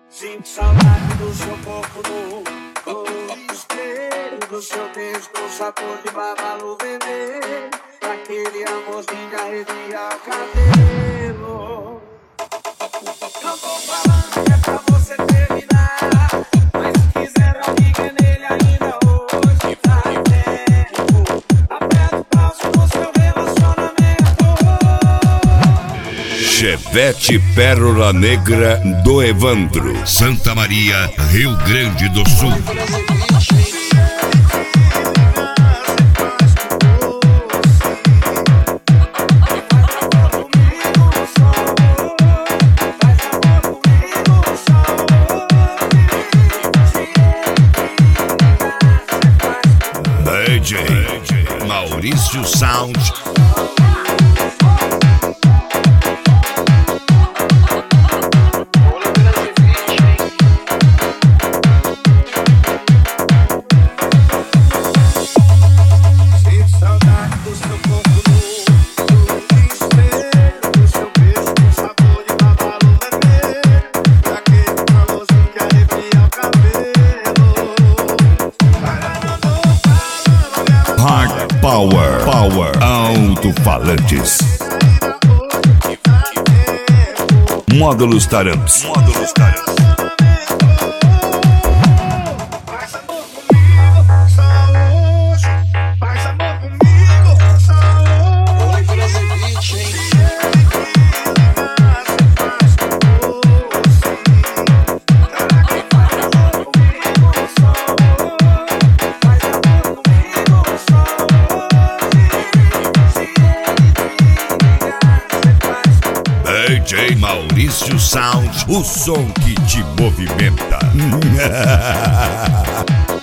Sinto saudade do seu corpo nu, do espelho do seu beijo, com sabor de babalu vermelho, aquele amorzinho de arrepiar o cabelo. Não tô falando que é pra você terminar, mas se quiser amiga nele ainda hoje dá tempo. Aperta o passo no seu relacionamento. Chevette Pérola Negra do Evandro, Santa Maria, Rio Grande do Sul. DJ Maurício Sound. Power, alto-falantes. Módulos Taramps. DJ Maurício Sound, o som que te movimenta.